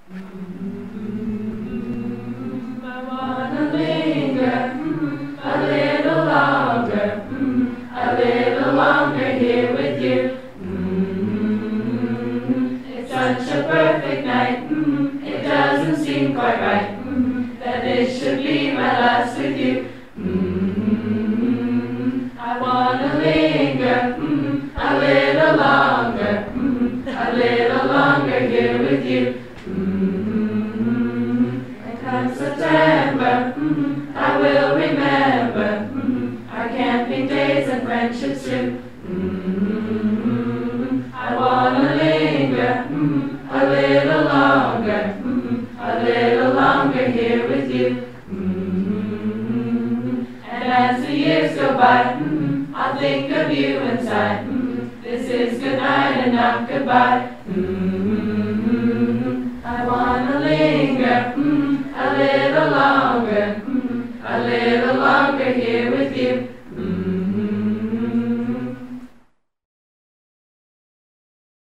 I wanna linger a little longer, a little longer here with you. It's such a perfect night, it doesn't seem quite right that this should be my last with you. I wanna linger a little longer here with you. And come September, I will remember our camping days and friendships too. I wanna linger a little longer here with you. And as the years go by, I'll think of you inside. This is goodnight and not goodbye. I wanna linger a little longer here with you.